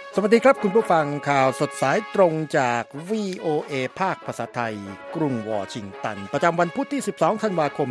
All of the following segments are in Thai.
สวัสดีครับคุณผู้ฟังข่าวสดสายตรงจาก VOA ภาคภาษาไทยกรุงวอชิงตันประจำวันพุธที่12ธันวาคม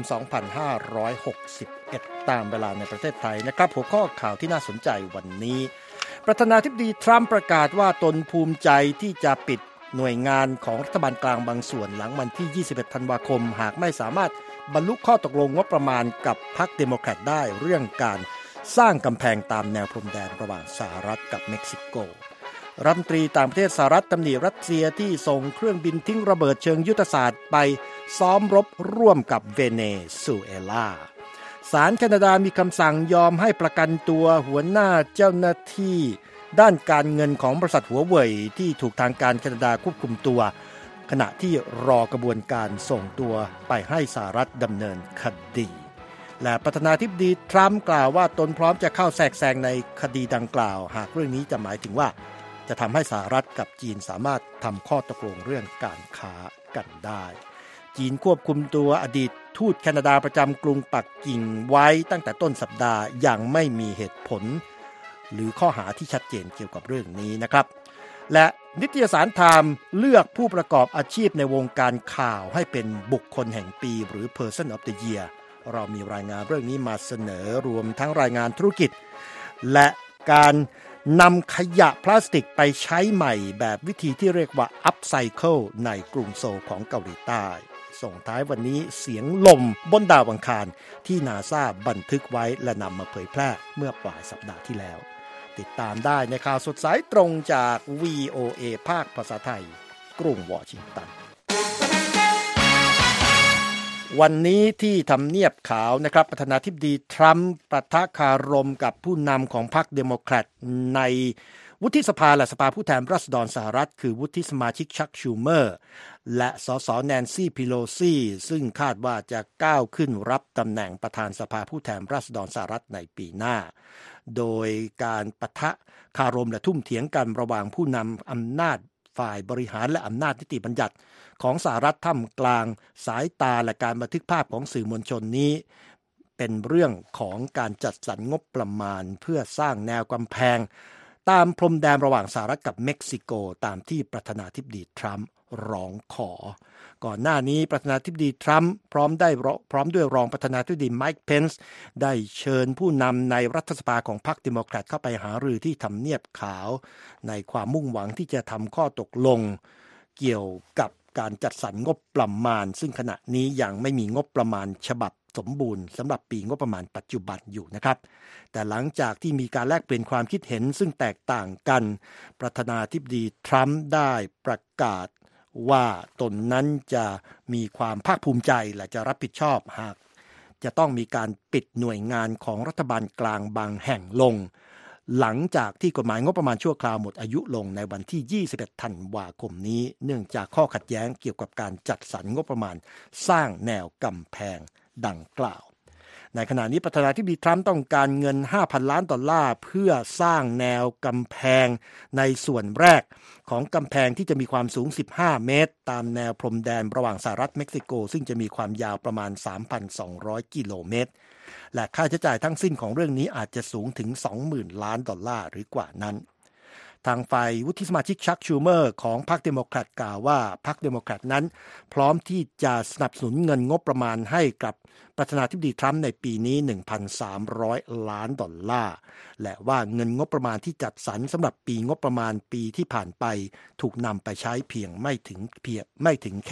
2561ตามเวลาในประเทศไทยนะครับหัวข้อข่าวที่น่าสนใจวันนี้ประธานาธิบดีทรัมป์ประกาศว่าตนภูมิใจที่จะปิดหน่วยงานของรัฐบาลกลางบางส่วนหลังวันที่21ธันวาคมหากไม่สามารถบรรลุข้อตกลงงบประมาณกับพรรคเดโมแครตได้เรื่องการสร้างกำแพงตามแนวพรมแดนระหว่างสหรัฐกับเม็กซิโกรัฐมนตรีต่างประเทศสหรัฐตำหนิรัสเซียที่ส่งเครื่องบินทิ้งระเบิดเชิงยุทธศาสตร์ไปซ้อมรบร่วมกับเวเนซุเอลาศาลแคนาดามีคำสั่งยอมให้ประกันตัวหัวหน้าเจ้าหน้าที่ด้านการเงินของบริษัทหัวเว่ยที่ถูกทางการแคนาดาควบคุมตัวขณะที่รอกระบวนการส่งตัวไปให้สหรัฐดำเนินคดีและประธานาธิบดีทรัมป์กล่าวว่าตนพร้อมจะเข้าแทรกแซงในคดีดังกล่าวหากเรื่องนี้จะหมายถึงว่าจะทำให้สหรัฐกับจีนสามารถทำข้อตกลงเรื่องการค้ากันได้จีนควบคุมตัวอดีตทูตแคนาดาประจำกรุงปักกิ่งไว้ตั้งแต่ต้นสัปดาห์อย่างไม่มีเหตุผลหรือข้อหาที่ชัดเจนเกี่ยวกับเรื่องนี้นะครับและนิตยสารไทม์เลือกผู้ประกอบอาชีพในวงการข่าวให้เป็นบุคคลแห่งปีหรือ Person of the Year เรามีรายงานเรื่องนี้มาเสนอรวมทั้งรายงานธุรกิจและการนำขยะพลาสติกไปใช้ใหม่แบบวิธีที่เรียกว่า Upcycle ในกรุงโซลของเกาหลีใต้ส่งท้ายวันนี้เสียงลมบนดาวอังคารที่นาซาบันทึกไว้และนำมาเผยแพร่เมื่อปลายสัปดาห์ที่แล้วติดตามได้ในข่าวสดสายตรงจาก VOA ภาคภาษาไทยกรุงวอชิงตันวันนี้ที่ทำเนียบขาวนะครับประธานาธิบดีทรัมป์ปะทะคารมกับผู้นำของพรรคเดโมแครตในวุฒิสภาและสภาผู้แทนราษฎรสหรัฐคือวุฒิสมาชิกชักชูเมอร์และสสแนนซี่พิโลซีซึ่งคาดว่าจะก้าวขึ้นรับตำแหน่งประธานสภาผู้แทนราษฎรสหรัฐในปีหน้าโดยการปะทะคารมและทุ่มเถียงกันระหว่างผู้นำอำนาจฝ่ายบริหารและอำนาจนิติบัญญัติของสหรัฐท่ามกลางสายตาและการบันทึกภาพของสื่อมวลชนนี้เป็นเรื่องของการจัดสรรงบประมาณเพื่อสร้างแนวกำแพงตามพรมแดนระหว่างสหรัฐกับเม็กซิโกตามที่ประธานาธิบดีทรัมป์ร้องขอก่อนหน้านี้ประธานาธิบดีทรัมป์พร้อมด้วยรองประธานาธิบดีไมค์เพนซ์ได้เชิญผู้นำในรัฐสภาของพรรคเดโมแครตเข้าไปหารือที่ทำเนียบขาวในความมุ่งหวังที่จะทำข้อตกลงเกี่ยวกับการจัดสรรงบประมาณซึ่งขณะนี้ยังไม่มีงบประมาณฉบับสมบูรณ์สำหรับปีงบประมาณปัจจุบันอยู่นะครับแต่หลังจากที่มีการแลกเปลี่ยนความคิดเห็นซึ่งแตกต่างกันประธานาธิบดีทรัมป์ได้ประกาศว่าตนนั้นจะมีความภาคภูมิใจและจะรับผิดชอบหากจะต้องมีการปิดหน่วยงานของรัฐบาลกลางบางแห่งลงหลังจากที่กฎหมายงบประมาณชั่วคราวหมดอายุลงในวันที่21ธันวาคมนี้เนื่องจากข้อขัดแย้งเกี่ยวกับการจัดสรรงบประมาณสร้างแนวกำแพงดังกล่าวในขณะนี้ประธานาธิบดีทรัมป์ต้องการเงิน $5,000 ล้านเพื่อสร้างแนวกำแพงในส่วนแรกของกำแพงที่จะมีความสูง15เมตรตามแนวพรมแดนระหว่างสหรัฐเม็กซิโกซึ่งจะมีความยาวประมาณ 3,200 กิโลเมตรและค่าใช้จ่ายทั้งสิ้นของเรื่องนี้อาจจะสูงถึง $20,000 ล้านหรือกว่านั้นทางฝ่ายวุฒิสมาชิกชักชูเมอร์ของพรรคเดโมแครตกล่าวว่าพรรคเดโมแครตนั้นพร้อมที่จะสนับสนุนเงินงบประมาณให้กับประธานาธิบดีทรัมป์ในปีนี้ $1,300 ล้านและว่าเงินงบประมาณที่จัดสรรสำหรับปีงบประมาณปีที่ผ่านไปถูกนำไปใช้เพียงไม่ถึงแค่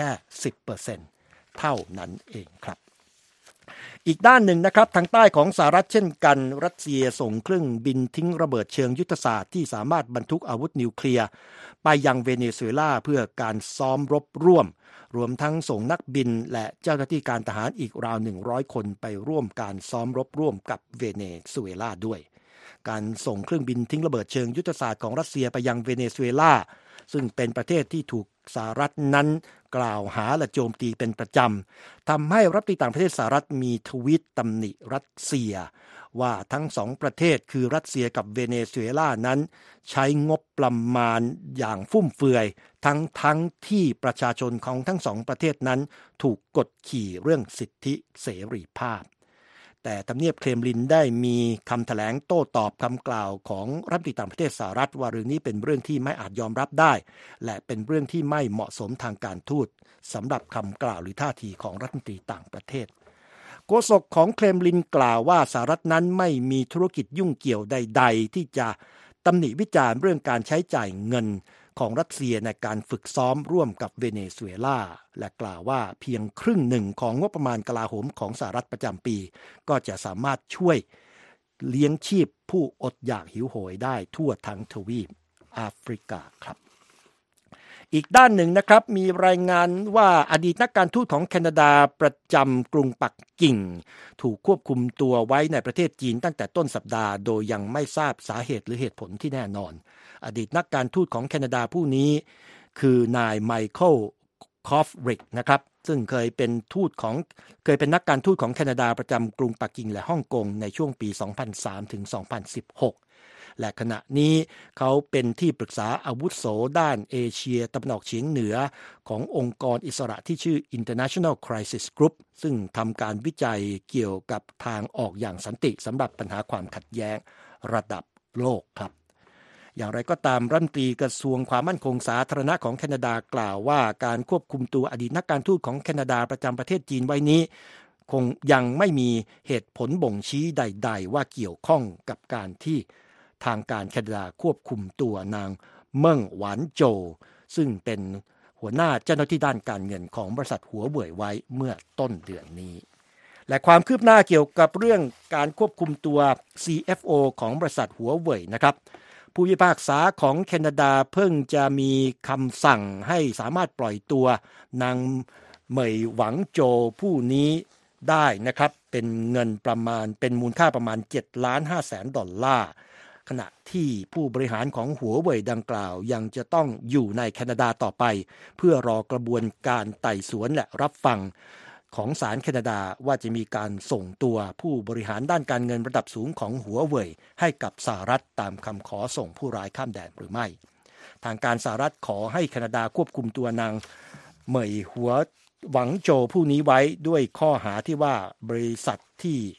10% เท่านั้นเองครับอีกด้านหนึ่งนะครับทางใต้ของสหรัฐเช่นกันรัสเซียส่งเครื่องบินทิ้งระเบิดเชิงยุทธศาสตร์ที่สามารถบรรทุกอาวุธนิวเคลียร์ไปยังเวเนซุเอลาเพื่อการซ้อมรบร่วมรวมทั้งส่งนักบินและเจ้าหน้าที่การทหารอีกราว100คนไปร่วมการซ้อมรบร่วมกับเวเนซุเอลาด้วยการส่งเครื่องบินทิ้งระเบิดเชิงยุทธศาสตร์ของรัสเซียไปยังเวเนซุเอลาซึ่งเป็นประเทศที่ถูกสหรัฐนั้นกล่าวหาและโจมตีเป็นประจำทำให้รัฐมนตรีต่างประเทศสหรัฐมีทวีตตำหนิรัสเซียว่าทั้งสองประเทศคือรัสเซียกับเวเนซุเอลานั้นใช้งบประมาณอย่างฟุ่มเฟือยทั้งที่ประชาชนของทั้งสองประเทศนั้นถูกกดขี่เรื่องสิทธิเสรีภาพแต่ทำเนียบเครมลินได้มีคำแถลงโต้ตอบคำกล่าวของรัฐมนตรีต่างประเทศสหรัฐว่าเรื่องนี้เป็นเรื่องที่ไม่อาจยอมรับได้และเป็นเรื่องที่ไม่เหมาะสมทางการทูตสำหรับคำกล่าวหรือท่าทีของรัฐมนตรีต่างประเทศโฆษกของเครมลินกล่าวว่าสหรัฐนั้นไม่มีธุรกิจยุ่งเกี่ยวใดๆที่จะตำหนิวิจารณ์เรื่องการใช้จ่ายเงินของรัสเซียในการฝึกซ้อมร่วมกับเวเนซุเอลาและกล่าวว่าเพียงครึ่งหนึ่งของงบประมาณกลาโหมของสหรัฐประจำปีก็จะสามารถช่วยเลี้ยงชีพผู้อดอยากหิวโหยได้ทั่วทั้งทวีปแอฟริกาครับอีกด้านหนึ่งนะครับมีรายงานว่าอดีตนักการทูตของแคนาดาประจำกรุงปักกิ่งถูกควบคุมตัวไว้ในประเทศจีนตั้งแต่ต้นสัปดาห์โดยยังไม่ทราบสาเหตุหรือเหตุผลที่แน่นอนอดีตนักการทูตของแคนาดาผู้นี้คือนายไมเคิลคอฟริกนะครับซึ่งเคยเป็นนักการทูตของแคนาดาประจำกรุงปักกิ่งและฮ่องกงในช่วงปี 2003 ถึง 2016และขณะนี้เขาเป็นที่ปรึกษาอาวุโสด้านเอเชียตะวันออกเฉียงเหนือขององค์กรอิสระที่ชื่อ International Crisis Group ซึ่งทำการวิจัยเกี่ยวกับทางออกอย่างสันติสำหรับปัญหาความขัดแย้งระดับโลกครับอย่างไรก็ตามรัฐมนตรีกระทรวงความมั่นคงสาธารณะของแคนาดากล่าวว่าการควบคุมตัวอดีตนักการทูตของแคนาดาประจำประเทศจีนไว้นี้คงยังไม่มีเหตุผลบ่งชี้ใดๆว่าเกี่ยวข้องกับการที่ทางการแคนาดาควบคุมตัวนางเมิ่งหวานโจวซึ่งเป็นหัวหน้าเจ้าหน้าที่ด้านการเงินของบริษัทหัวเว่ยไว้เมื่อต้นเดือนนี้และความคืบหน้าเกี่ยวกับเรื่องการควบคุมตัว CFO ของบริษัทหัวเว่ยนะครับผู้พิพากษาของแคนาดาเพิ่งจะมีคำสั่งให้สามารถปล่อยตัวนางเหมยหวังโจวผู้นี้ได้นะครับเป็นมูลค่าประมาณ$7.5 แสนขณะที่ผู้บริหารของหัวเว่ยดังกล่าวยังจะต้องอยู่ในแคนาดาต่อไปเพื่อรอกระบวนการไต่สวนและรับฟังของศาลแคนาดาว่าจะมีการส่งตัวผู้บริหารด้านการเงินระดับสูงของหัวเว่ยให้กับสหรัฐตามคำขอส่งผู้ร้ายข้ามแดนหรือไม่ทางการสหรัฐขอให้แคนาดาควบคุมตัวนางเหมยหวังโจวผู้นี้ไว้ด้วยข้อหาที่ว่าบริษัท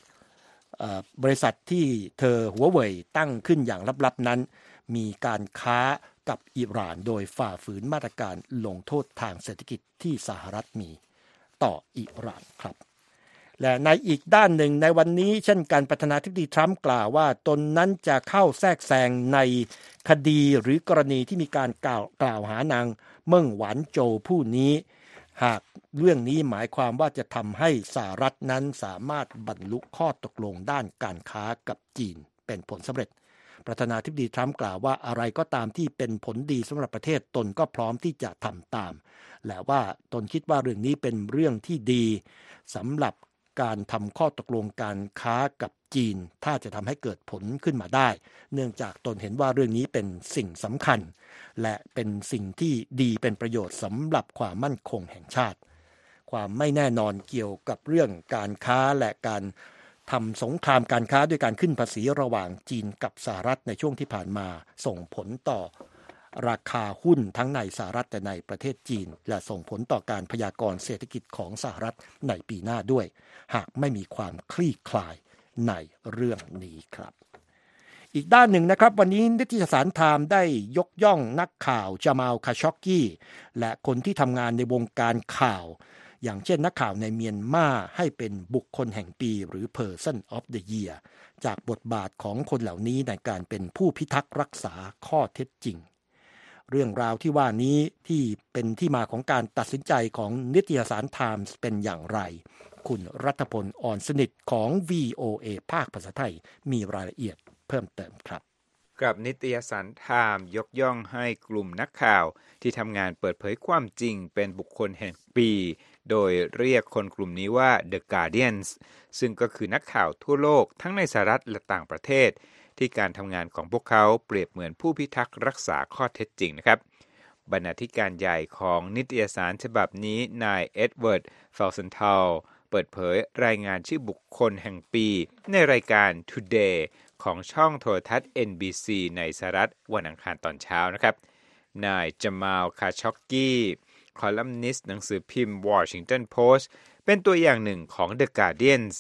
ที่เธอหัวเว่ยตั้งขึ้นอย่างลับๆนั้นมีการค้ากับอิหร่านโดยฝ่าฝืนมาตรการลงโทษทางเศรษฐกิจที่สหรัฐมีต่ออิหร่านครับและในอีกด้านหนึ่งในวันนี้เช่นกันประธานาธิบดีทรัมป์กล่าวว่าตนนั้นจะเข้าแทรกแซงในคดีหรือกรณีที่มีการกล่าวหานางเมิ่งหวานโจวผู้นี้หากเรื่องนี้หมายความว่าจะทำให้สหรัฐนั้นสามารถบรรลุข้อตกลงด้านการค้ากับจีนเป็นผลสำเร็จประธานาธิบดีทรัมป์กล่าวว่าอะไรก็ตามที่เป็นผลดีสำหรับประเทศตนก็พร้อมที่จะทำตามและว่าตนคิดว่าเรื่องนี้เป็นเรื่องที่ดีสำหรับการทำข้อตกลงการค้ากับจีนถ้าจะทำให้เกิดผลขึ้นมาได้เนื่องจากตนเห็นว่าเรื่องนี้เป็นสิ่งสำคัญและเป็นสิ่งที่ดีเป็นประโยชน์สำหรับความมั่นคงแห่งชาติความไม่แน่นอนเกี่ยวกับเรื่องการค้าและการทำสงครามการค้าด้วยการขึ้นภาษีระหว่างจีนกับสหรัฐในช่วงที่ผ่านมาส่งผลต่อราคาหุ้นทั้งในสหรัฐและในประเทศจีนและส่งผลต่อการพยากรณ์เศรษฐกิจของสหรัฐในปีหน้าด้วยหากไม่มีความคลี่คลายในเรื่องนี้ครับอีกด้านหนึ่งนะครับวันนี้นิตยสารไทม์ได้ยกย่องนักข่าวจามาล คาชอกกีและคนที่ทำงานในวงการข่าวอย่างเช่นนักข่าวในเมียนมาให้เป็นบุคคลแห่งปีหรือ Person of the Year จากบทบาทของคนเหล่านี้ในการเป็นผู้พิทักษ์รักษาข้อเท็จจริงเรื่องราวที่ว่านี้ที่เป็นที่มาของการตัดสินใจของนิตยสารไทมส์เป็นอย่างไรคุณรัฐพล อ่อนสนิทของ VOA ภาคภาษาไทยมีรายละเอียดเพิ่มเติมครับกับนิตยสารไทม์ยกย่องให้กลุ่มนักข่าวที่ทำงานเปิดเผยความจริงเป็นบุคคลแห่งปีโดยเรียกคนกลุ่มนี้ว่า The Guardians ซึ่งก็คือนักข่าวทั่วโลกทั้งในสหรัฐและต่างประเทศที่การทำงานของพวกเขาเปรียบเหมือนผู้พิทักษ์รักษาข้อเท็จจริงนะครับบรรณาธิการใหญ่ของนิตยสารฉบับนี้นายเอ็ดเวิร์ด เฟลเซนทัลเปิดเผยรายงานชื่อบุคคลแห่งปีในรายการ Today ของช่องโทรทัศน์ NBC ในสหรัฐวันอังคารตอนเช้านะครับนายจามาล คาชอกกีคอลัมนิสต์หนังสือพิมพ์ Washington Post เป็นตัวอย่างหนึ่งของ The Guardians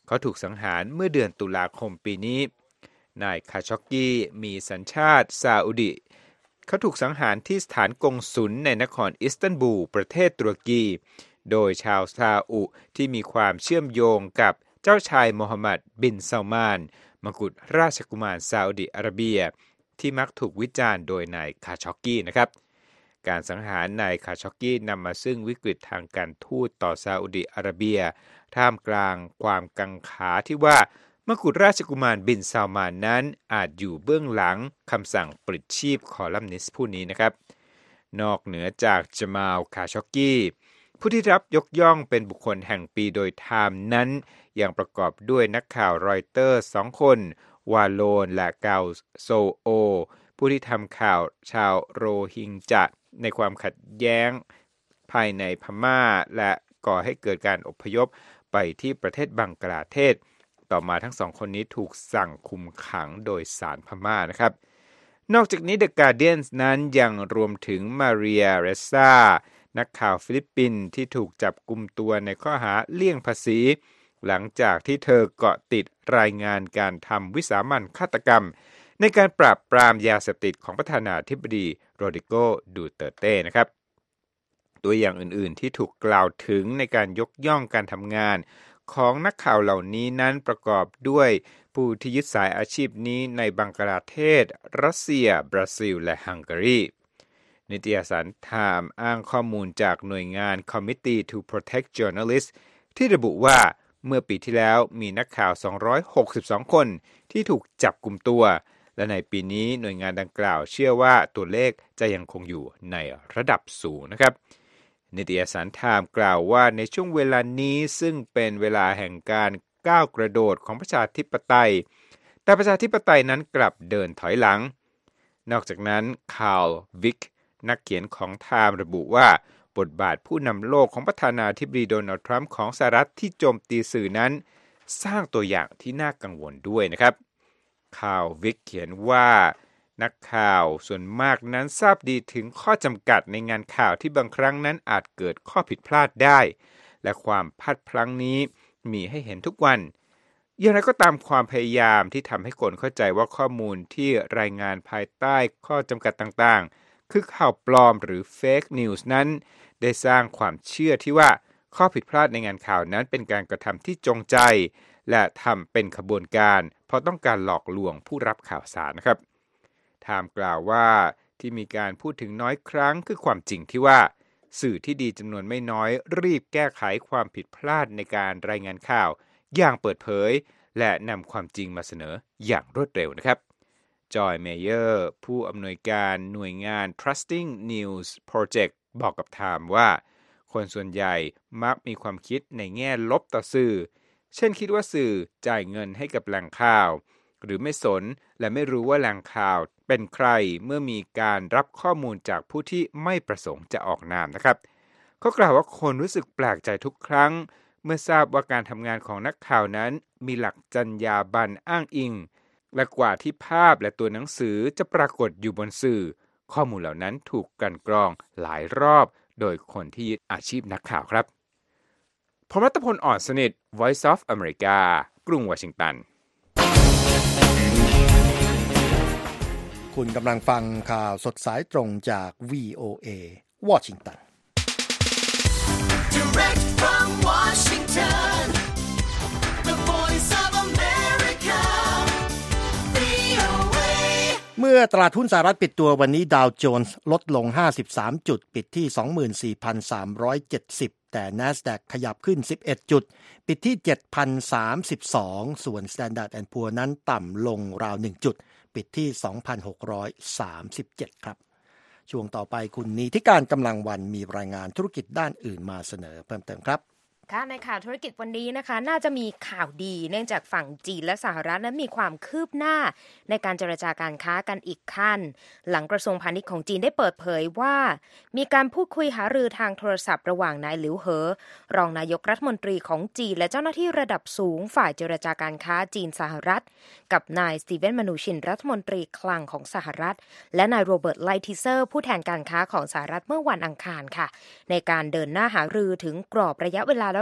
เขาถูกสังหารเมื่อเดือนตุลาคมปีนี้นายคาชอกกีมีสัญชาติซาอุดิเขาถูกสังหารที่สถานกงสุลในนครอิสตันบูลประเทศตุรกีโดยชาวซาอุที่มีความเชื่อมโยงกับเจ้าชายโมฮัมหมัดบินซัลมานมกุฎราชกุมารซาอุดิอาระเบียที่มักถูกวิจารณ์โดยนายคาชอกกีนะครับการสังหารนายคาชอกกีนำมาซึ่งวิกฤตทางการทูตต่อซาอุดิอาระเบียท่ามกลางความกังขาที่ว่ามกุฎราชกุมารบินซัลมานนั้นอาจอยู่เบื้องหลังคำสั่งปลิดชีพคอลัมนิสต์ผู้นี้นะครับนอกเหนือจากจามาลคาชอกกีผู้ที่รับยกย่องเป็นบุคคลแห่งปีโดยไทม์นั้นยังประกอบด้วยนักข่าวรอยเตอร์2คนวาโลนและกาโซโอผู้ที่ทำข่าวชาวโรฮิงญะในความขัดแย้งภายในพม่าและก่อให้เกิดการอพยพไปที่ประเทศบังกลาเทศต่อมาทั้ง2คนนี้ถูกสั่งคุมขังโดยศาลพม่านะครับนอกจากนี้ The Guardian นั้นยังรวมถึงมาเรียเรซ่านักข่าวฟิลิปปินส์ที่ถูกจับกุมตัวในข้อหาเลี่ยงภาษีหลังจากที่เธอเกาะติดรายงานการทำวิสามัญฆาตกรรมในการปราบปรามยาเสพติดของประธานาธิบดีโรดริโก ดูเตอร์เต้นะครับตัวอย่างอื่นๆที่ถูกกล่าวถึงในการยกย่องการทำงานของนักข่าวเหล่านี้นั้นประกอบด้วยผู้ที่ยึดสายอาชีพนี้ในบังกลาเทศรัสเซียบราซิลและฮังการีนิตยสารไทม์อ้างข้อมูลจากหน่วยงาน Committee to Protect Journalists ที่ระบุว่าเมื่อปีที่แล้วมีนักข่าว262คนที่ถูกจับกุมตัวและในปีนี้หน่วยงานดังกล่าวเชื่อว่าตัวเลขจะยังคงอยู่ในระดับสูงนะครับนิตยสารไทม์กล่าวว่าในช่วงเวลานี้ซึ่งเป็นเวลาแห่งการก้าวกระโดดของประชาธิปไตยแต่ประชาธิปไตยนั้นกลับเดินถอยหลังนอกจากนั้นคาร์ลวิกนักเขียนของไทม์ระบุว่าบทบาทผู้นำโลกของประธานาธิบดีโดนัลด์ทรัมป์ของสหรัฐที่โจมตีสื่อนั้นสร้างตัวอย่างที่น่ากังวลด้วยนะครับคาร์ลวิกเขียนว่านักข่าวส่วนมากนั้นทราบดีถึงข้อจำกัดในงานข่าวที่บางครั้งนั้นอาจเกิดข้อผิดพลาดได้และความพลาดพลั้งนี้มีให้เห็นทุกวันอย่างไรก็ตามความพยายามที่ทำให้คนเข้าใจว่าข้อมูลที่รายงานภายใต้ข้อจำกัดต่างๆคือข่าวปลอมหรือ Fake News นั้นได้สร้างความเชื่อที่ว่าข้อผิดพลาดในงานข่าวนั้นเป็นการกระทำที่จงใจและทำเป็นขบวนการเพราะต้องการหลอกลวงผู้รับข่าวสารนะครับไทม์กล่าวว่าที่มีการพูดถึงน้อยครั้งคือความจริงที่ว่าสื่อที่ดีจำนวนไม่น้อยรีบแก้ไขความผิดพลาดในการรายงานข่าวอย่างเปิดเผยและนำความจริงมาเสนออย่างรวดเร็วนะครับจอยเมเยอร์ผู้อำนวยการหน่วยงาน Trusting News Project บอกกับไทม์ว่าคนส่วนใหญ่มักมีความคิดในแง่ลบต่อสื่อเช่นคิดว่าสื่อจ่ายเงินให้กับแหล่งข่าวหรือไม่สนและไม่รู้ว่าแหล่งข่าวเป็นใครเมื่อมีการรับข้อมูลจากผู้ที่ไม่ประสงค์จะออกนามนะครับเขากล่าวว่าคนรู้สึกแปลกใจทุกครั้งเมื่อทราบว่าการทำงานของนักข่าวนั้นมีหลักจรรยาบรรณอ้างอิงและกว่าที่ภาพและตัวหนังสือจะปรากฏอยู่บนสื่อข้อมูลเหล่านั้นถูกกลั่นกรองหลายรอบโดยคนที่ยึดอาชีพนักข่าวครับผมรัตพล อ่อนสนิท Voice of America กรุงวอชิงตันคุณกำลังฟังข่าวสดสายตรงจาก VOA วอชิงตัน Direct from Washington, the Voice of America, VOA เมื่อตลาดหุ้นสหรัฐปิดตัววันนี้ดาวโจนส์ลดลง53จุดปิดที่ 24,370 แต่ NASDAQ ขยับขึ้น11จุดปิดที่ 7,032 ส่วน Standard & Poor นั้นต่ำลงราว1จุดปิดที่ 2,637 ครับช่วงต่อไปคุณนีที่การกำลังวันมีรายงานธุรกิจด้านอื่นมาเสนอเพิ่มเติมครับค่ะในข่าวธุรกิจวันนี้นะคะน่าจะมีข่าวดีเนื่องจากฝั่งจีนและสหรัฐนั้นมีความคืบหน้าในการเจรจาการค้ากันอีกขั้นหลังกระทรวงพาณิชย์ของจีนได้เปิดเผยว่ามีการพูดคุยหารือทางโทรศัพท์ระหว่างนายหลิวเหอรองนายกรัฐมนตรีของจีนและเจ้าหน้าที่ระดับสูงฝ่ายเจรจาการค้าจีนสหรัฐกับนายสตีเวนมานูชินรัฐมนตรีคลังของสหรัฐและนายโรเบิร์ตไลทิเซอร์ผู้แทนการค้าของสหรัฐเมื่อวันอังคารค่ะในการเดินหน้าหารือถึงกรอบระยะเวลาและ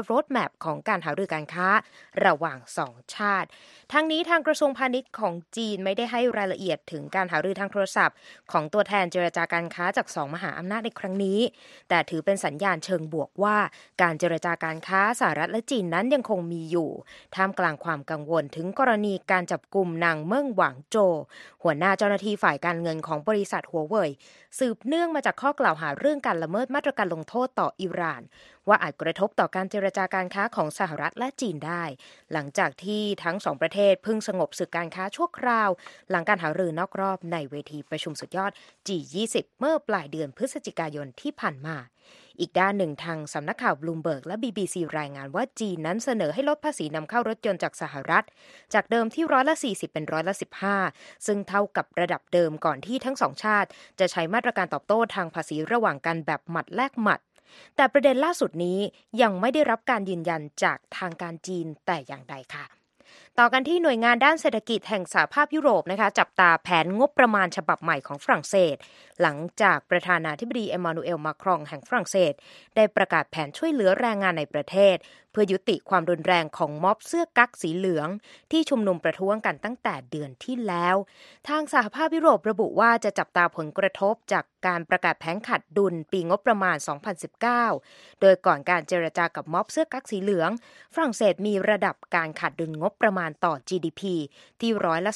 โรดแมปของการหารือการค้าระหว่าง2ชาติทั้งนี้ทางกระทรวงพาณิชย์ของจีนไม่ได้ให้รายละเอียดถึงการหารือทางโทรศัพท์ของตัวแทนเจรจาการค้าจาก2มหาอำนาจในครั้งนี้แต่ถือเป็นสัญญาณเชิงบวกว่าการเจรจาการค้าสหรัฐและจีนนั้นยังคงมีอยู่ท่ามกลางความกังวลถึงกรณีการจับกุมนางเมิ่งหวังโจวหัวหน้าเจ้าหน้าที่ฝ่ายการเงินของบริษัทหัวเว่ยสืบเนื่องมาจากข้อกล่าวหาเรื่องการละเมิดมาตรการลงโทษต่ออิหร่านว่าอาจกระทบต่อการเจรจาการค้าของสหรัฐและจีนได้หลังจากที่ทั้งสองประเทศเพิ่งสงบศึกการค้าชั่วคราวหลังการหารือนอกรอบในเวทีประชุมสุดยอด G20 เมื่อปลายเดือนพฤศจิกายนที่ผ่านมาอีกด้านหนึ่งทางสำนักข่าวบลูมเบิร์กและ BBC รายงานว่าจีนนั้นเสนอให้ลดภาษีนำเข้ารถยนต์จากสหรัฐจากเดิมที่40%เป็น15%ซึ่งเท่ากับระดับเดิมก่อนที่ทั้งสองชาติจะใช้มาตรการตอบโต้ทางภาษีระหว่างกันแบบหมัดแลกหมัดแต่ประเด็นล่าสุดนี้ยังไม่ได้รับการยืนยันจากทางการจีนแต่อย่างใดค่ะต่อกันที่หน่วยงานด้านเศรษฐกิจแห่งสหภาพยุโรปนะคะจับตาแผนงบประมาณฉบับใหม่ของฝรั่งเศสหลังจากประธานาธิบดีเอมานูเอลมาครองแห่งฝรั่งเศสได้ประกาศแผนช่วยเหลือแรงงานในประเทศเพื่อยุติความรุนแรงของม็อบเสื้อกั๊กสีเหลืองที่ชุมนุมประท้วงกันตั้งแต่เดือนที่แล้วทางสหภาพยุโรประบุว่าจะจับตาผลกระทบจากการประกาศแผนขาดดุลปีงบประมาณ 2019 โดยก่อนการเจรจากับม็อบเสื้อกั๊กสีเหลืองฝรั่งเศสมีระดับการขาดดุลงบประมาณต่อ GDP ที่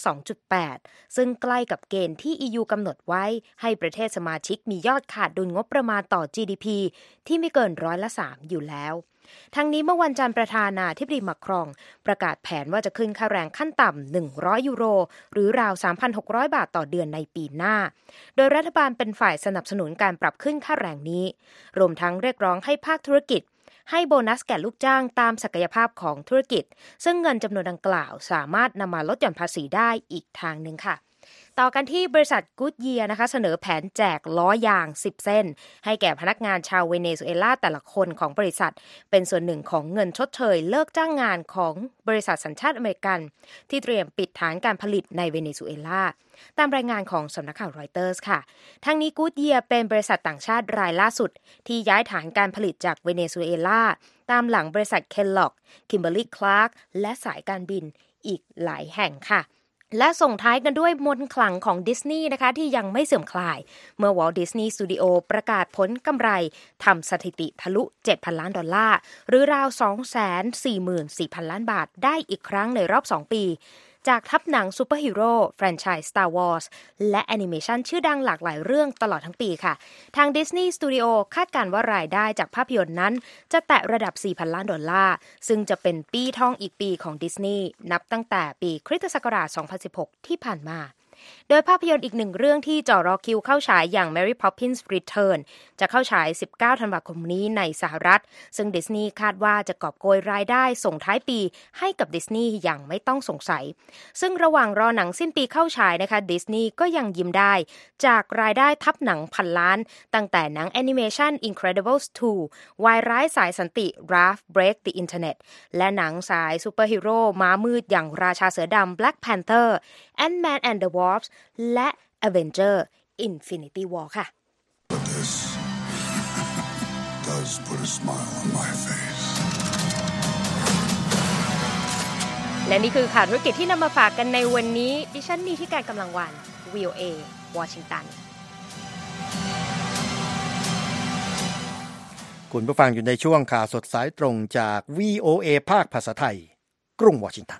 2.8% ซึ่งใกล้กับเกณฑ์ที่ EU กำหนดไว้ให้ประเทศสมาชิกมียอดขาดดุลงบประมาณต่อ GDP ที่ไม่เกิน3%อยู่แล้วทั้งนี้เมื่อวันจันทร์ประธานาธิบดีมาครองประกาศแผนว่าจะขึ้นค่าแรงขั้นต่ำ100 ยูโรหรือราว 3,600 บาทต่อเดือนในปีหน้าโดยรัฐบาลเป็นฝ่ายสนับสนุนการปรับขึ้นค่าแรงนี้รวมทั้งเรียกร้องให้ภาคธุรกิจให้โบนัสแก่ลูกจ้างตามศักยภาพของธุรกิจซึ่งเงินจำนวนดังกล่าวสามารถนำมาลดหย่อนภาษีได้อีกทางหนึ่งค่ะต่อกันที่บริษัทกู๊ดเยียร์นะคะเสนอแผนแจกล้อยาง10เส้นให้แก่พนักงานชาวเวเนซุเอลาแต่ละคนของบริษัทเป็นส่วนหนึ่งของเงินชดเชยเลิกจ้างงานของบริษัทสัญชาติอเมริกันที่เตรียมปิดฐานการผลิตในเวเนซุเอลาตามรายงานของสำนักข่าวรอยเตอร์สค่ะทั้งนี้กู๊ดเยียร์เป็นบริษัทต่างชาติรายล่าสุดที่ย้ายฐานการผลิตจากเวเนซุเอลาตามหลังบริษัทเคลล็อกคิมเบอร์ลีย์คลาร์กและสายการบินอีกหลายแห่งค่ะและส่งท้ายกันด้วยมนต์ขลังของดิสนีย์นะคะที่ยังไม่เสื่อมคลายเมื่อ Walt Disney Studio ประกาศผลกำไรทำสถิติทะลุ $7,000 ล้านหรือราว 244,000 ล้านบาทได้อีกครั้งในรอบ2ปีจากทัพหนังซูเปอร์ฮีโร่แฟรนไชส์ Star Wars และแอนิเมชันชื่อดังหลากหลายเรื่องตลอดทั้งปีค่ะทาง Disney Studio คาดการณ์ว่ารายได้จากภาพยนตร์นั้นจะแตะระดับ $4,000 ล้านซึ่งจะเป็นปีทองอีกปีของดิสนีย์นับตั้งแต่ปีคริสตศักราช 2016 ที่ผ่านมาโดยภาพยนตร์อีกหนึ่งเรื่องที่จ่อรอคิวเข้าฉายอย่าง Mary Poppins Return จะเข้าฉาย 19 ธันวาคมนี้ในสหรัฐซึ่งดิสนีย์คาดว่าจะกอบโกยรายได้ส่งท้ายปีให้กับดิสนีย์อย่างไม่ต้องสงสัยซึ่งระหว่างรอหนังสิ้นปีเข้าฉายนะคะดิสนีย์ก็ยังยิ้มได้จากรายได้ทับหนัง1,000 ล้านตั้งแต่หนังแอนิเมชัน Incredibles 2 วายร้ายสายสันติ Ralph Breaks the Internet และหนังสายซูเปอร์ฮีโร่ม้ามืดอย่างราชาเสือดำ Black Panther Ant-Man and the Wasp และ Avenger Infinity War ค่ะ This does put a smile on my face. และนี่คือข่าวธุรกิจที่นำมาฝากกันในวันนี้ดิฉันนีที่การกำลังวัน VOA วอชิงตันคุณผู้ฟังอยู่ในช่วงข่าวสดสายตรงจาก VOA ภาคภาษาไทยกรุงวอชิงตัน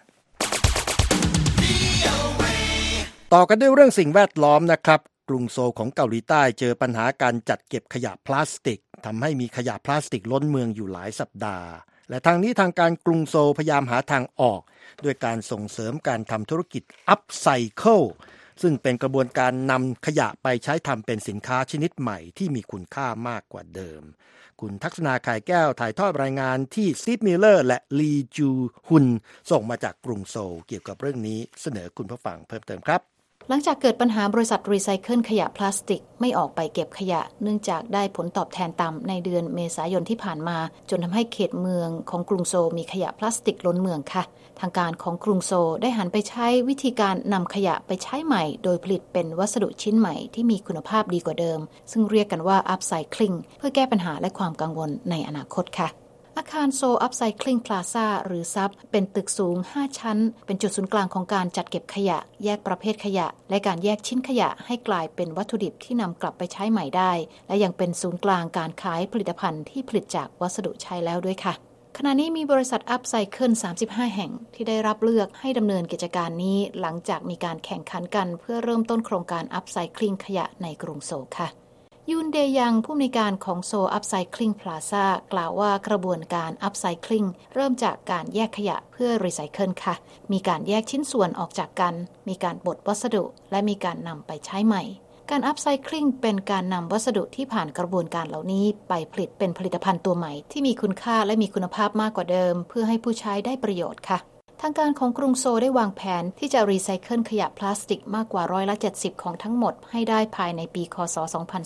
ต่อกันด้วยเรื่องสิ่งแวดล้อมนะครับกรุงโซลของเกาหลีใต้เจอปัญหาการจัดเก็บขยะพลาสติกทำให้มีขยะพลาสติกล้นเมืองอยู่หลายสัปดาห์และทางนี้ทางการกรุงโซลพยายามหาทางออกด้วยการส่งเสริมการทำธุรกิจ Upcycle ซึ่งเป็นกระบวนการนำขยะไปใช้ทำเป็นสินค้าชนิดใหม่ที่มีคุณค่ามากกว่าเดิมคุณทักษณาไข่แก้วถ่ายทอดรายงานที่สตีฟมิลเลอร์และลีจูฮุนส่งมาจากกรุงโซลเกี่ยวกับเรื่องนี้เสนอคุณผู้ฟังเพิ่มเติมครับหลังจากเกิดปัญหาบริษัทรีไซเคิลขยะพลาสติกไม่ออกไปเก็บขยะเนื่องจากได้ผลตอบแทนต่ำในเดือนเมษายนที่ผ่านมาจนทำให้เขตเมืองของกรุงโซลมีขยะพลาสติกล้นเมืองค่ะทางการของกรุงโซลได้หันไปใช้วิธีการนำขยะไปใช้ใหม่โดยผลิตเป็นวัสดุชิ้นใหม่ที่มีคุณภาพดีกว่าเดิมซึ่งเรียกกันว่า Upcycling เพื่อแก้ปัญหาและความกังวลในอนาคตค่ะอาคารโซลอัพไซคลิงพลาซ่าหรือซับเป็นตึกสูง5ชั้นเป็นจุดศูนย์กลางของการจัดเก็บขยะแยกประเภทขยะและการแยกชิ้นขยะให้กลายเป็นวัตถุดิบที่นำกลับไปใช้ใหม่ได้และยังเป็นศูนย์กลางการขายผลิตภัณฑ์ที่ผลิตจากวัสดุใช้แล้วด้วยค่ะขณะนี้มีบริษัทอัพไซเคิล35แห่งที่ได้รับเลือกให้ดำเนินกิจการนี้หลังจากมีการแข่งขันกันเพื่อเริ่มต้นโครงการอัพไซคลิงขยะในกรุงโซลค่ะยูนเดยังผู้อำนวยการของโซลอัพไซคลิงพลาซ่ากล่าวว่ากระบวนการอัพไซคลิงเริ่มจากการแยกขยะเพื่อรีไซเคิลค่ะมีการแยกชิ้นส่วนออกจากกันมีการบดวัสดุและมีการนำไปใช้ใหม่การอัพไซคลิงเป็นการนำวัสดุที่ผ่านกระบวนการเหล่านี้ไปผลิตเป็นผลิตภัณฑ์ตัวใหม่ที่มีคุณค่าและมีคุณภาพมากกว่าเดิมเพื่อให้ผู้ใช้ได้ประโยชน์ค่ะทางการของกรุงโซลได้วางแผนที่จะรีไซเคิลขยะพลาสติกมากกว่า70%ของทั้งหมดให้ได้ภายในปีคศ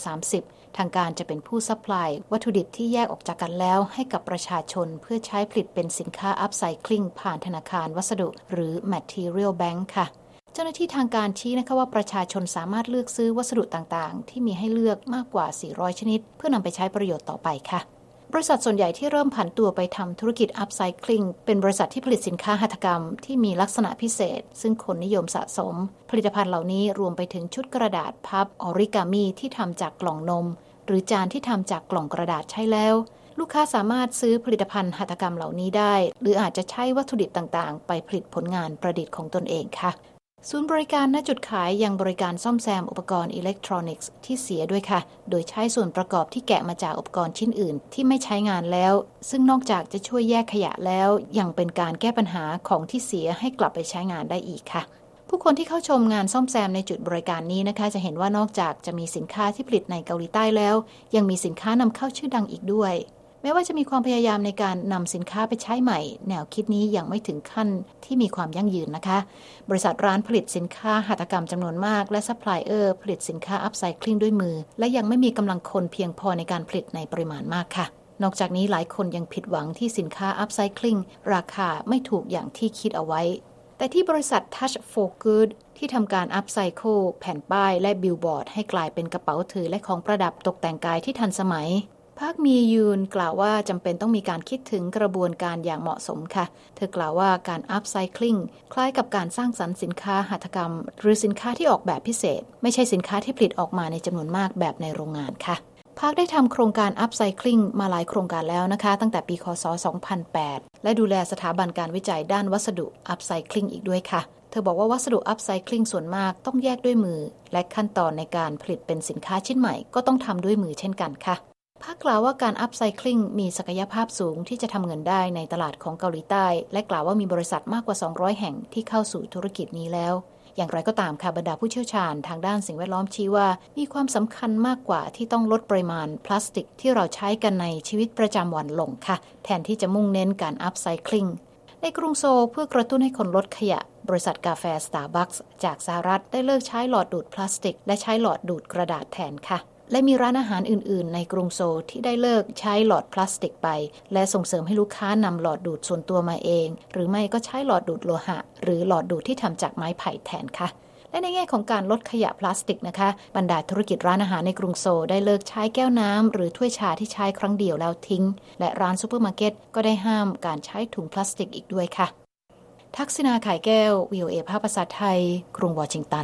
2030ทางการจะเป็นผู้ซัพพลายวัตถุดิบที่แยกออกจากกันแล้วให้กับประชาชนเพื่อใช้ผลิตเป็นสินค้าอัพไซคลิงผ่านธนาคารวัสดุหรือ Material Bank ค่ะเจ้าหน้าที่ทางการชี้นะคะว่าประชาชนสามารถเลือกซื้อวัสดุต่างๆที่มีให้เลือกมากกว่า400ชนิดเพื่อนำไปใช้ประโยชน์ต่อไปค่ะบริษัทส่วนใหญ่ที่เริ่มผันตัวไปทำธุรกิจอัพไซคลิงเป็นบริษัทที่ผลิตสินค้าหัตถกรรมที่มีลักษณะพิเศษซึ่งคนนิยมสะสมผลิตภัณฑ์เหล่านี้รวมไปถึงชุดกระดาษพับออริกามิที่ทำจากกล่องนมหรือจานที่ทำจากกล่องกระดาษใช้แล้วลูกค้าสามารถซื้อผลิตภัณฑ์หัตถกรรมเหล่านี้ได้หรืออาจจะใช้วัตถุดิบต่างๆไปผลิตผลงานประดิษฐ์ของตนเองค่ะศูนย์บริการณจุดขายยังบริการซ่อมแซมอุปกรณ์อิเล็กทรอนิกส์ที่เสียด้วยค่ะโดยใช้ส่วนประกอบที่แกะมาจากอุปกรณ์ชิ้นอื่นที่ไม่ใช้งานแล้วซึ่งนอกจากจะช่วยแยกขยะแล้วยังเป็นการแก้ปัญหาของที่เสียให้กลับไปใช้งานได้อีกค่ะผู้คนที่เข้าชมงานซ่อมแซมในจุดบริการนี้นะคะจะเห็นว่านอกจากจะมีสินค้าที่ผลิตในเกาหลีใต้แล้วยังมีสินค้านำเข้าชื่อดังอีกด้วยแม้ว่าจะมีความพยายามในการนำสินค้าไปใช้ใหม่แนวคิดนี้ยังไม่ถึงขั้นที่มีความยั่งยืนนะคะบริษัทร้านผลิตสินค้าหัตถกรรมจำนวนมากและซัพพลายเออร์ผลิตสินค้าอัพไซคลิงด้วยมือและยังไม่มีกำลังคนเพียงพอในการผลิตในปริมาณมากค่ะนอกจากนี้หลายคนยังผิดหวังที่สินค้าอัพไซคลิงราคาไม่ถูกอย่างที่คิดเอาไว้แต่ที่บริษัท Touch for Good ที่ทำการอัพไซเคิลแผ่นป้ายและบิลบอร์ดให้กลายเป็นกระเป๋าถือและของประดับตกแต่งกายที่ทันสมัยภาคมียูนกล่าวว่าจำเป็นต้องมีการคิดถึงกระบวนการอย่างเหมาะสมค่ะเธอกล่าวว่าการอัพไซคลิงคล้ายกับการสร้างสรรค์สินค้าหัตถกรรมหรือสินค้าที่ออกแบบพิเศษไม่ใช่สินค้าที่ผลิตออกมาในจำนวนมากแบบในโรงงานค่ะภาคได้ทำโครงการอัพไซคลิงมาหลายโครงการแล้วนะคะตั้งแต่ปีคศ2008และดูแลสถาบันการวิจัยด้านวัสดุอัพไซคลิงอีกด้วยค่ะเธอบอกว่าวัสดุอัพไซคลิงส่วนมากต้องแยกด้วยมือและขั้นตอนในการผลิตเป็นสินค้าชิ้นใหม่ก็ต้องทำด้วยมือเช่นกันค่ะภาคกล่าวว่าการอัพไซคลิงมีศักยภาพสูงที่จะทำเงินได้ในตลาดของเกาหลีใต้และกล่าวว่ามีบริษัทมากกว่า200แห่งที่เข้าสู่ธุรกิจนี้แล้วอย่างไรก็ตามค่ะบรรดาผู้เชี่ยวชาญทางด้านสิ่งแวดล้อมชี้ว่ามีความสำคัญมากกว่าที่ต้องลดปริมาณพลาสติกที่เราใช้กันในชีวิตประจำวันลงค่ะแทนที่จะมุ่งเน้นการอัพไซคลิงในกรุงโซลเพื่อกระตุ้นให้คนลดขยะบริษัทกาแฟ Starbucks จากสหรัฐได้เลิกใช้หลอดดูดพลาสติกและใช้หลอดดูดกระดาษแทนค่ะและมีร้านอาหารอื่นๆในกรุงโซลที่ได้เลิกใช้หลอดพลาสติกไปและส่งเสริมให้ลูกค้านำหลอดดูดส่วนตัวมาเองหรือไม่ก็ใช้หลอดดูดโลหะหรือหลอดดูดที่ทำจากไม้ไผ่แทนค่ะและในแง่ของการลดขยะพลาสติกนะคะบรรดาธุรกิจร้านอาหารในกรุงโซลได้เลิกใช้แก้วน้ำหรือถ้วยชาที่ใช้ครั้งเดียวแล้วทิ้งและร้านซูเปอร์มาร์เก็ตก็ได้ห้ามการใช้ถุงพลาสติกอีกด้วยค่ะทักษิณา ข่ายแก้ว VOA ภาคภาษาไทยกรุงวอชิงตัน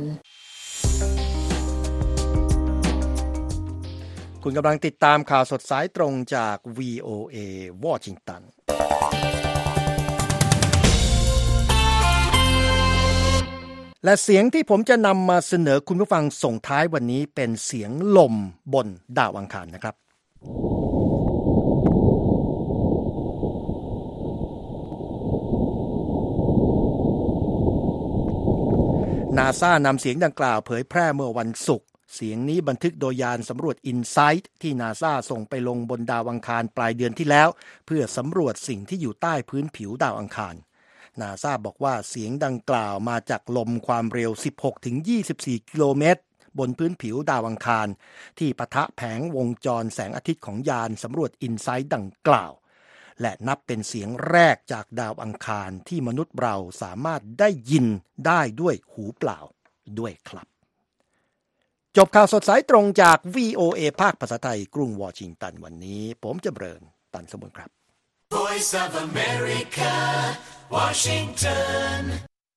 คุณกำลังติดตามข่าวสดสายตรงจาก VOA วอชิงตันและเสียงที่ผมจะนำมาเสนอคุณผู้ฟังส่งท้ายวันนี้เป็นเสียงลมบนดาวอังคารนะครับNASA นำเสียงดังกล่าวเผยแพร่เมื่อวันศุกร์เสียงนี้บันทึกโดยยานสำรวจ InSight ที่ NASA ส่งไปลงบนดาวอังคารปลายเดือนที่แล้วเพื่อสำรวจสิ่งที่อยู่ใต้พื้นผิวดาวอังคาร NASA บอกว่าเสียงดังกล่าวมาจากลมความเร็ว 16-24 กิโลเมตรบนพื้นผิวดาวอังคารที่ปะทะแผงวงจรแสงอาทิตย์ของยานสำรวจ InSight ดังกล่าวและนับเป็นเสียงแรกจากดาวอังคารที่มนุษย์เราสามารถได้ยินได้ด้วยหูเปล่าด้วยครับจบข่าวสดสายตรงจาก VOA ภาคภาษาไทยกรุงวอชิงตันวันนี้ผมจำเริญตันสมบูรณ์ครับ Voice of America, Washington.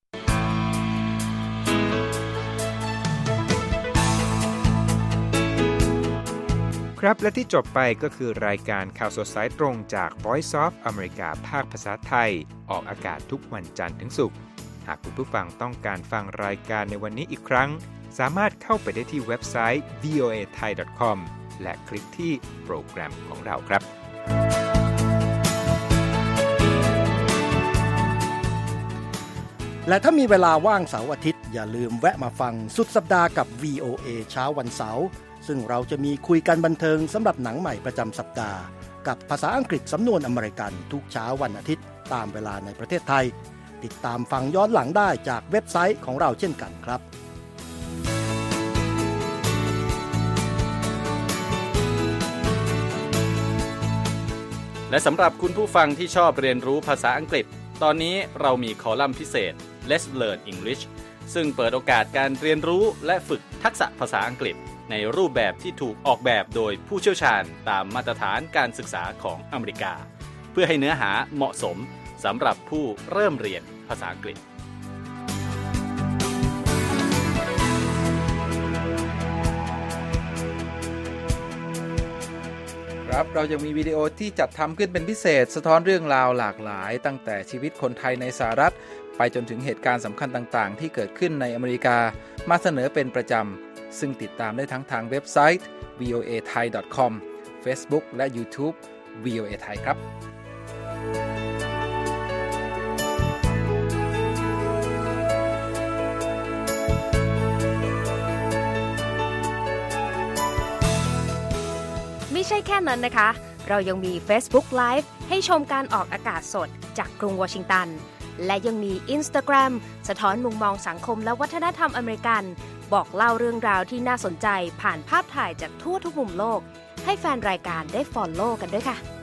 ครับและที่จบไปก็คือรายการข่าวสดสายตรงจาก Voice of America ภาคภาษาไทยออกอากาศทุกวันจันทร์ถึงศุกร์หากคุณผู้ฟังต้องการฟังรายการในวันนี้อีกครั้งสามารถเข้าไปได้ที่เว็บไซต์ voathai.com และคลิกที่โปรแกรมของเราครับและถ้ามีเวลาว่างเสาร์อาทิตย์อย่าลืมแวะมาฟังสุดสัปดาห์กับ VOA เช้าวันเสาร์ซึ่งเราจะมีคุยกันบันเทิงสำหรับหนังใหม่ประจำสัปดาห์กับภาษาอังกฤษสำนวนอเมริกันทุกเช้าวันอาทิตย์ตามเวลาในประเทศไทยติดตามฟังย้อนหลังได้จากเว็บไซต์ของเราเช่นกันครับและสำหรับคุณผู้ฟังที่ชอบเรียนรู้ภาษาอังกฤษตอนนี้เรามีคอลัมน์พิเศษ Let's Learn English ซึ่งเปิดโอกาสการเรียนรู้และฝึกทักษะภาษาอังกฤษในรูปแบบที่ถูกออกแบบโดยผู้เชี่ยวชาญตามมาตรฐานการศึกษาของอเมริกาเพื่อให้เนื้อหาเหมาะสมสำหรับผู้เริ่มเรียนภาษาอังกฤษครับเรายังมีวิดีโอที่จัดทำขึ้นเป็นพิเศษสะท้อนเรื่องราวหลากหลายตั้งแต่ชีวิตคนไทยในสหรัฐไปจนถึงเหตุการณ์สำคัญต่างๆที่เกิดขึ้นในอเมริกามาเสนอเป็นประจำซึ่งติดตามได้ทั้งทางเว็บไซต์ voathai.com Facebook และ YouTube VOA Thai ครับไม่ใช่แค่นั้นนะคะเรายังมี Facebook Live ให้ชมการออกอากาศสดจากกรุงวอชิงตันและยังมี Instagram สะท้อนมุมมองสังคมและวัฒนธรรมอเมริกันบอกเล่าเรื่องราวที่น่าสนใจผ่านภาพถ่ายจากทั่วทุกมุมโลกให้แฟนรายการได้ follow กันด้วยค่ะ